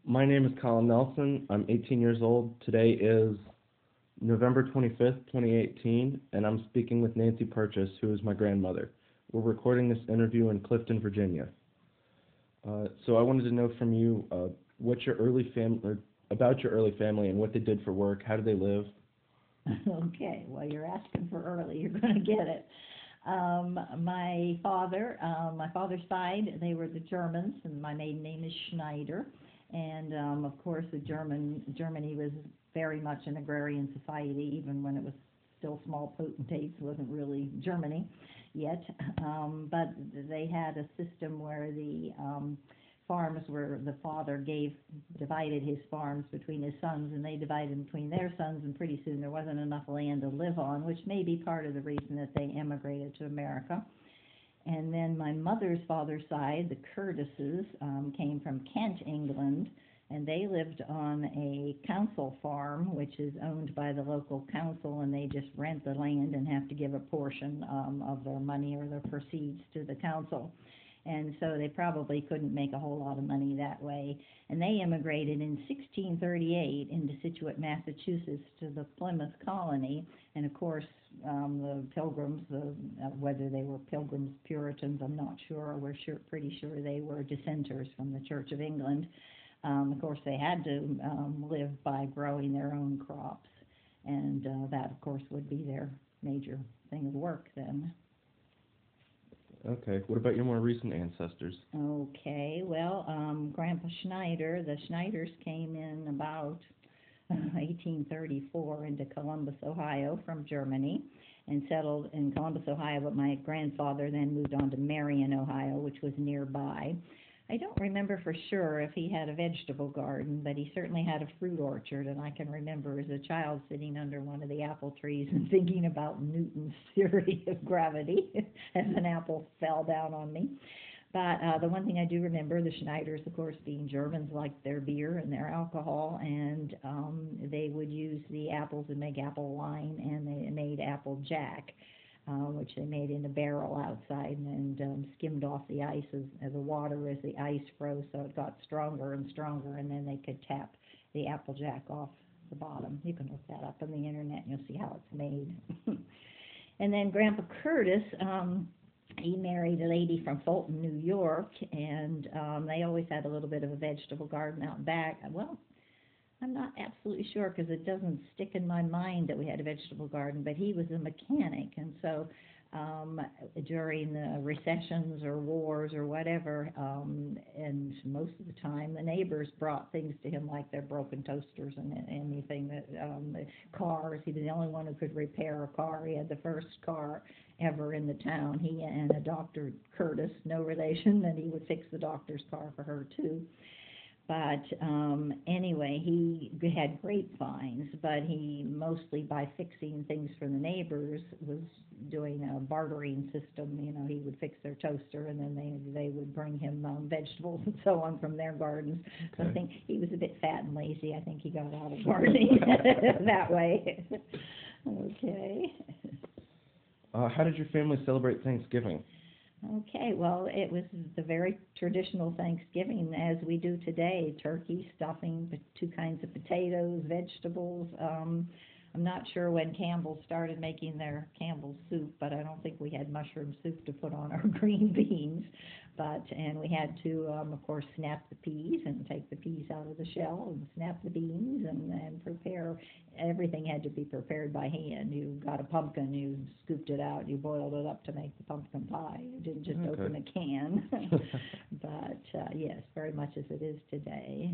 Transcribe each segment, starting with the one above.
My name is Colin Nelson. I'm 18 years old. Today is November 25th, 2018, and I'm speaking with Nancy Purchase, who is my grandmother. We're recording this interview in Clifton, Virginia. So I wanted to know from you what your early family, about your early family and what they did for work. How did they live? Okay, well, you're asking for early, you're going to get it. My father's side, they were the Germans, and my maiden name is Schneider. And of course, Germany was very much an agrarian society, even when it was still small potentates, wasn't really Germany yet. But they had a system where the farms where the father divided his farms between his sons, and they divided between their sons, and pretty soon there wasn't enough land to live on, which may be part of the reason that they emigrated to America. And then my mother's father's side, the Curtises, came from Kent, England, and they lived on a council farm, which is owned by the local council, and they just rent the land and have to give a portion of their money or their proceeds to the council. And so they probably couldn't make a whole lot of money that way. And they immigrated in 1638 into Scituate, Massachusetts, to the Plymouth colony. And of course, the Pilgrims, whether they were Pilgrims, Puritans, I'm not sure. Pretty sure they were dissenters from the Church of England. Of course, they had to live by growing their own crops. And that, of course, would be their major thing of work then. Okay. What about your more recent ancestors? Okay, well, Grandpa Schneider, the Schneiders came in about 1834 into Columbus, Ohio from Germany and settled in Columbus, Ohio, but my grandfather then moved on to Marion, Ohio, which was nearby. I don't remember for sure if he had a vegetable garden, but he certainly had a fruit orchard, and I can remember as a child sitting under one of the apple trees and thinking about Newton's theory of gravity as an apple fell down on me. But the one thing I do remember, the Schneiders, of course, being Germans, liked their beer and their alcohol, and they would use the apples to make apple wine, and they made apple jack, which they made in a barrel outside and skimmed off the ice as the water as the ice froze, so it got stronger and stronger, and then they could tap the apple jack off the bottom. You can look that up on the internet and you'll see how it's made. And then Grandpa Curtis, he married a lady from Fulton, New York, and they always had a little bit of a vegetable garden out back. Well, I'm not absolutely sure because it doesn't stick in my mind that we had a vegetable garden, but he was a mechanic, and so during the recessions or wars or whatever, and most of the time the neighbors brought things to him like their broken toasters and anything that cars. He was the only one who could repair a car. He had the first car ever in the town. He and a Dr. Curtis, no relation, and he would fix the doctor's car for her too. But anyway, he had grapevines, but he mostly, by fixing things for the neighbors, was doing a bartering system. You know, he would fix their toaster, and then they would bring him vegetables and so on from their gardens. Okay. I think he was a bit fat and lazy. I think he got out of gardening that way. Okay. How did your family celebrate Thanksgiving? Okay, well, it was the very traditional Thanksgiving as we do today: turkey, stuffing, two kinds of potatoes, vegetables. I'm not sure when Campbell started making their Campbell's soup, but I don't think we had mushroom soup to put on our green beans. And we had to, of course, snap the peas and take the peas out of the shell and snap the beans and prepare. Everything had to be prepared by hand. You got a pumpkin, you scooped it out, you boiled it up to make the pumpkin pie. You didn't just open a can. But yes, very much as it is today.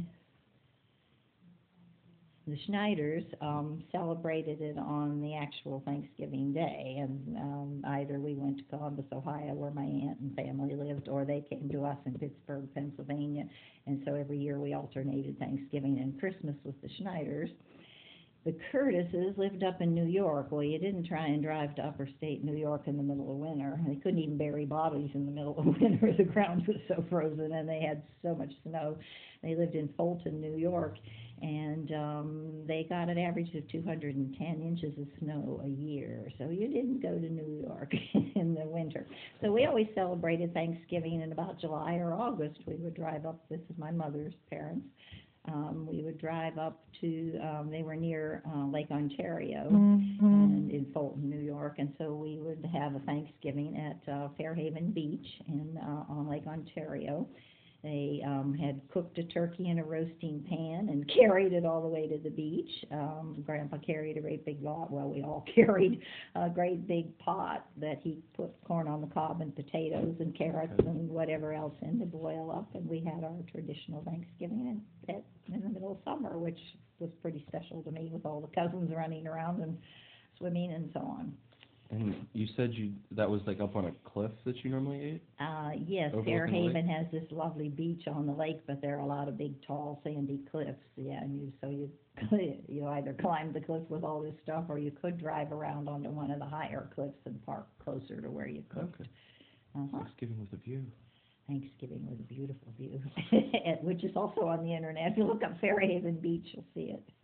The Schneiders celebrated it on the actual Thanksgiving Day, and either we went to Columbus, Ohio, where my aunt and family lived, or they came to us in Pittsburgh, Pennsylvania, and so every year we alternated Thanksgiving and Christmas with the Schneiders. The Curtises lived up in New York. Well, you didn't try and drive to upper state New York in the middle of winter. They couldn't even bury bodies in the middle of winter. The ground was so frozen, and they had so much snow. They lived in Fulton, New York, and they got an average of 210 inches of snow a year. So you didn't go to New York in the winter. So we always celebrated Thanksgiving in about July or August. We would drive up. This is my mother's parents. We would drive up to, they were near Lake Ontario Mm-hmm. and in Fulton, New York, and so we would have a Thanksgiving at Fairhaven Beach on Lake Ontario. They had cooked a turkey in a roasting pan and carried it all the way to the beach. Grandpa carried a great big lot. Well, we all carried a great big pot that he put corn on the cob and potatoes and carrots and whatever else in to boil up. And we had our traditional Thanksgiving in the middle of summer, which was pretty special to me with all the cousins running around and swimming and so on. And you said that was like up on a cliff that you normally ate? Yes, Overlooking the Fairhaven has this lovely beach on the lake, but there are a lot of big, tall, sandy cliffs. Yeah, and you either climb the cliff with all this stuff, or you could drive around onto one of the higher cliffs and park closer to where you cooked. Okay. Uh-huh. Thanksgiving with a view. Thanksgiving with a beautiful view, which is also on the internet. If you look up Fairhaven Beach, you'll see it.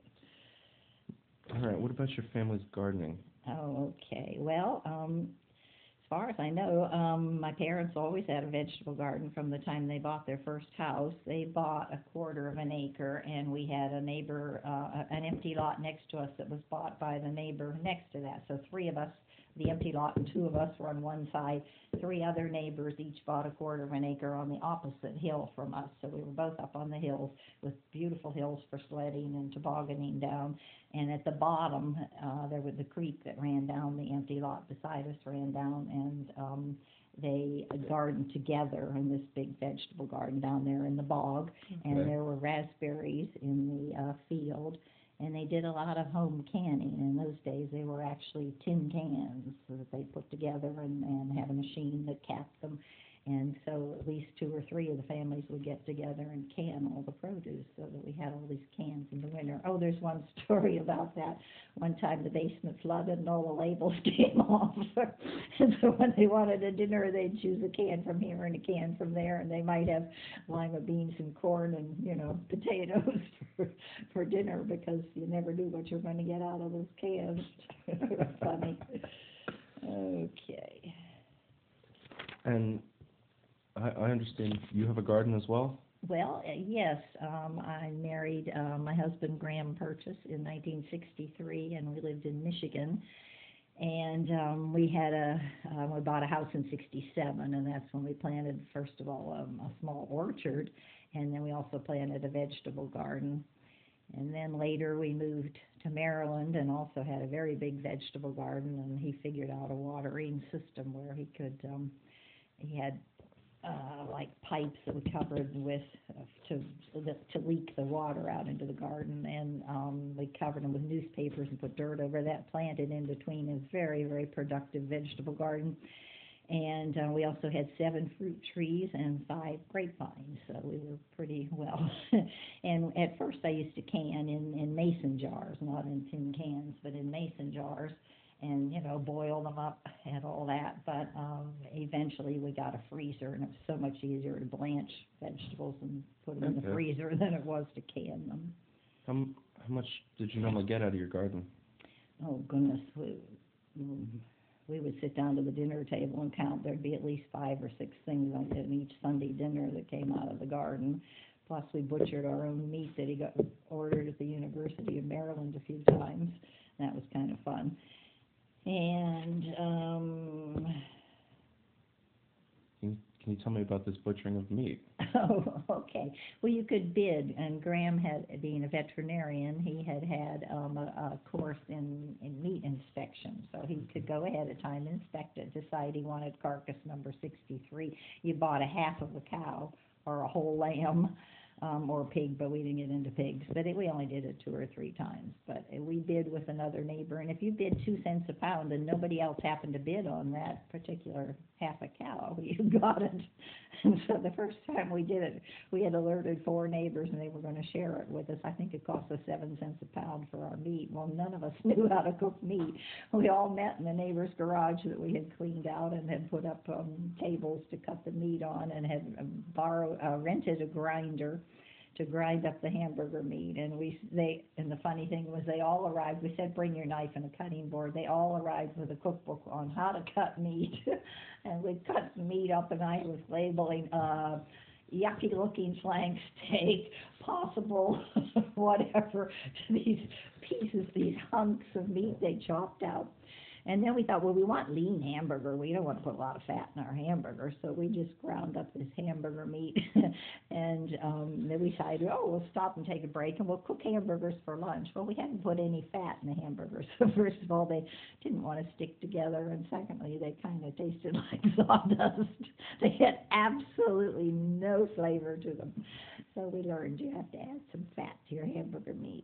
All right, what about your family's gardening? Oh, okay. Well, as far as I know, my parents always had a vegetable garden from the time they bought their first house. They bought 1/4 of an acre, and we had a neighbor, an empty lot next to us that was bought by the neighbor next to that. So 3 of us, the empty lot, and 2 of us were on one side. 3 other neighbors each bought 1/4 of an acre on the opposite hill from us. So we were both up on the hills with beautiful hills for sledding and tobogganing down. And at the bottom, there was the creek that ran down, the empty lot beside us ran down, and they gardened together in this big vegetable garden down there in the bog. Okay. And there were raspberries in the field, and they did a lot of home canning. In those days, they were actually tin cans that they put together and had a machine that capped them. And so at least 2 or 3 of the families would get together and can all the produce, so that we had all these cans in the winter. Oh, there's one story about that. One time the basement flooded and all the labels came off. And so when they wanted a dinner, they'd choose a can from here and a can from there, and they might have lima beans and corn and, potatoes for dinner, because you never knew what you were going to get out of those cans. Funny. Okay. And I understand you have a garden as well? Well, yes, I married my husband, Graham Purchase, in 1963, and we lived in Michigan. And we bought a house in 67, and that's when we planted, first of all, a small orchard, and then we also planted a vegetable garden. And then later we moved to Maryland and also had a very big vegetable garden, and he figured out a watering system where he could, he had like pipes that we covered with to leak the water out into the garden, and we covered them with newspapers and put dirt over that, planted in between a very, very productive vegetable garden. And we also had 7 fruit trees and 5 grapevines, so we were pretty well. And at first I used to can in mason jars, not in tin cans, but in mason jars, and boil them up and all that. But eventually we got a freezer, and it was so much easier to blanch vegetables and put them in the freezer than it was to can them. How much did you normally get out of your garden? Oh goodness, we would sit down to the dinner table and count. There'd be at least 5 or 6 things in each Sunday dinner that came out of the garden. Plus we butchered our own meat that he got ordered at the University of Maryland a few times. That was kind of fun. And Can you tell me about this butchering of meat? oh, okay. Well, you could bid, and Graham being a veterinarian, he had a course in meat inspection, so he could go ahead of time, inspect it, decide he wanted carcass number 63. You bought a half of a cow or a whole lamb, or pig, but we didn't get into pigs. But we only did it 2 or 3 times. But we bid with another neighbor, and if you bid 2 cents a pound and nobody else happened to bid on that particular half a cow, you got it. And so the first time we did it, we had alerted 4 neighbors, and they were going to share it with us. I think it cost us 7 cents a pound for our meat. Well, none of us knew how to cook meat. We all met in the neighbor's garage that we had cleaned out and had put up tables to cut the meat on, and had rented a grinder to grind up the hamburger meat. And and the funny thing was, they all arrived. We said, bring your knife and a cutting board. They all arrived with a cookbook on how to cut meat. And we'd cut the meat up, and I was labeling, yucky looking flank steak, possible, whatever, these pieces, these hunks of meat they chopped out. And then we thought, well, we want lean hamburger. We don't want to put a lot of fat in our hamburger, so we just ground up this hamburger meat. And then we decided, oh, we'll stop and take a break, and we'll cook hamburgers for lunch. Well, we hadn't put any fat in the hamburgers. So first of all, they didn't want to stick together, and secondly, they kind of tasted like sawdust. They had absolutely no flavor to them. So we learned you have to add some fat to your hamburger meat.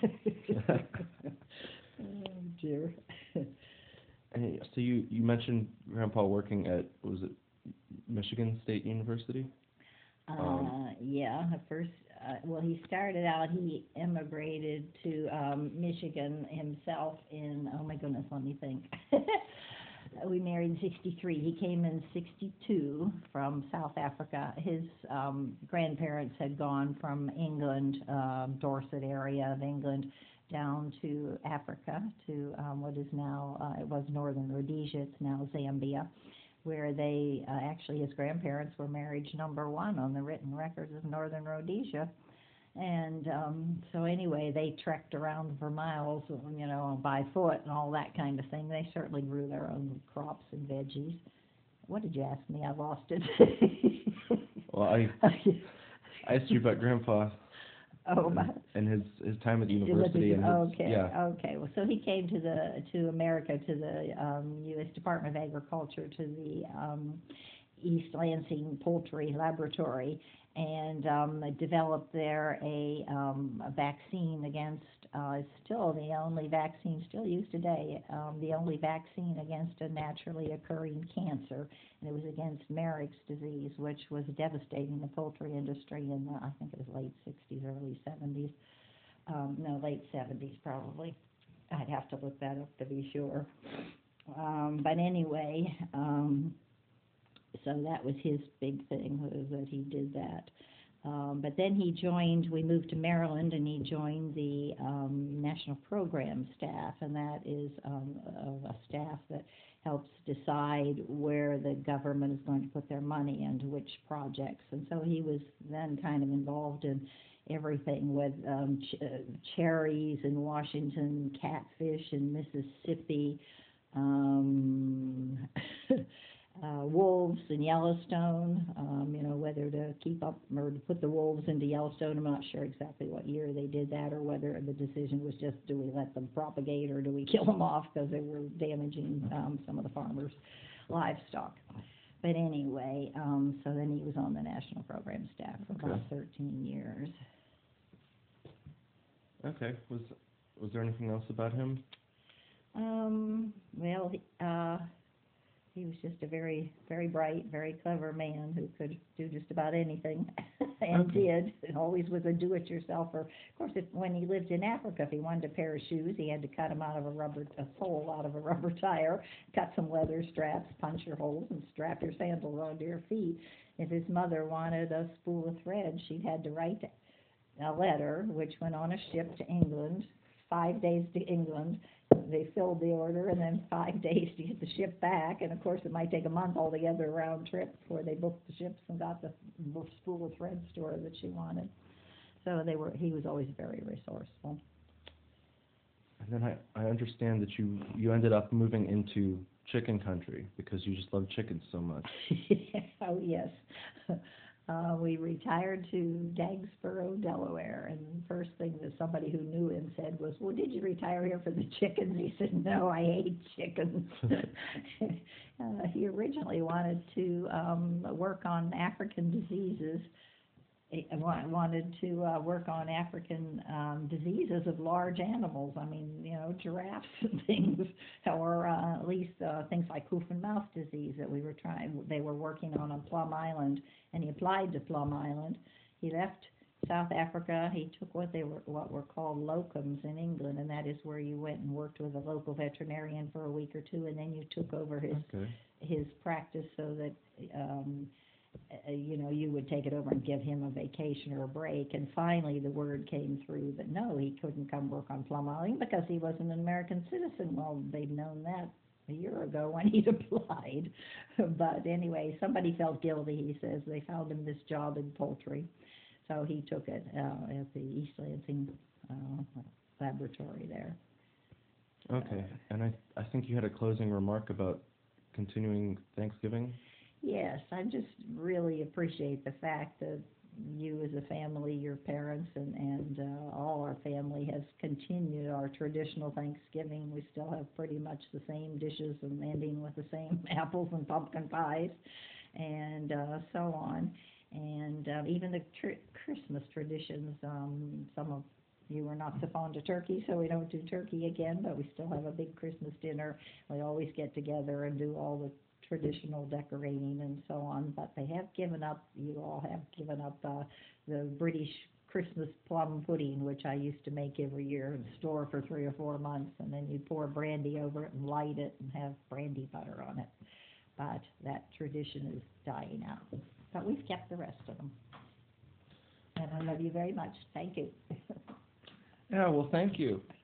Oh, dear. And so you mentioned Grandpa working at, was it Michigan State University? Yeah, at first, well, he started out, he immigrated to Michigan himself in, oh my goodness, let me think. We married in 63. He came in 62 from South Africa. His grandparents had gone from England, Dorset area of England, down to Africa, to what is now, it was Northern Rhodesia, it's now Zambia, where they, actually his grandparents were marriage number one on the written records of Northern Rhodesia. And so anyway, they trekked around for miles, you know, by foot and all that kind of thing. They certainly grew their own crops and veggies. What did you ask me? I lost it. Well, I asked you about Grandpa. Oh, and his time at the university. And his, okay, yeah. okay. Well, so he came to America, to the U.S. Department of Agriculture, to the East Lansing Poultry Laboratory, and developed there a vaccine against, still the only vaccine still used today, the only vaccine against a naturally occurring cancer, and it was against Marek's disease, which was devastating the poultry industry in the, I think it was late 60s, early 70s, no, late 70s probably. I'd have to look that up to be sure. But anyway, so that was his big thing, was that he did that. But then he joined, we moved to Maryland, and he joined the National Program Staff, and that is a staff that helps decide where the government is going to put their money into which projects. And so he was then kind of involved in everything with cherries in Washington, catfish in Mississippi, wolves in Yellowstone, you know, whether to keep up or to put the wolves into Yellowstone. I'm not sure exactly what year they did that, or whether the decision was just, do we let them propagate or do we kill them off because they were damaging some of the farmers' livestock. But anyway, so then he was on the National Program Staff for about 13 years. Okay. Was there anything else about him? Well, he was just a very, very bright, very clever man who could do just about anything, and did. And always was a do-it-yourselfer. Of course, when he lived in Africa, if he wanted a pair of shoes, he had to cut them out of a sole out of a rubber tire, cut some leather straps, punch your holes, and strap your sandals onto your feet. If his mother wanted a spool of thread, she'd had to write a letter, which went on a ship to England, 5 days to England. They filled the order, and then 5 days to get the ship back. And of course, it might take a month altogether round trip before they booked the ships and got the spool of thread to her that she wanted. So he was always very resourceful. And then I understand that you ended up moving into chicken country because you just love chickens so much. Oh, yes. We retired to Dagsboro, Delaware, and the first thing that somebody who knew him said was, well, did you retire here for the chickens? He said, no, I hate chickens. He originally wanted to work on African diseases. He wanted to work on African diseases of large animals. I mean, you know, giraffes and things, or at least things like hoof and mouth disease that they were working on Plum Island, and he applied to Plum Island. He left South Africa. He took what were called locums in England, and that is where you went and worked with a local veterinarian for a week or two, and then you took over his practice so that you know, you would take it over and give him a vacation or a break. And finally the word came through that no, he couldn't come work on Plum Island because he wasn't an American citizen. Well, they'd known that a year ago when he'd applied. But anyway, somebody felt guilty, he says. They found him this job in poultry. So he took it at the East Lansing laboratory there. Okay, and I think you had a closing remark about continuing Thanksgiving? Yes, I just really appreciate the fact that you as a family, your parents, and all our family has continued our traditional Thanksgiving. We still have pretty much the same dishes and ending with the same apples and pumpkin pies and so on. And even the Christmas traditions, some of you are not so fond of turkey, so we don't do turkey again, but we still have a big Christmas dinner. We always get together and do all the traditional decorating and so on, but they have given up, you all have given up the British Christmas plum pudding, which I used to make every year and store for 3 or 4 months, and then you pour brandy over it and light it and have brandy butter on it. But that tradition is dying out. But we've kept the rest of them. And I love you very much. Thank you. Yeah, well, thank you.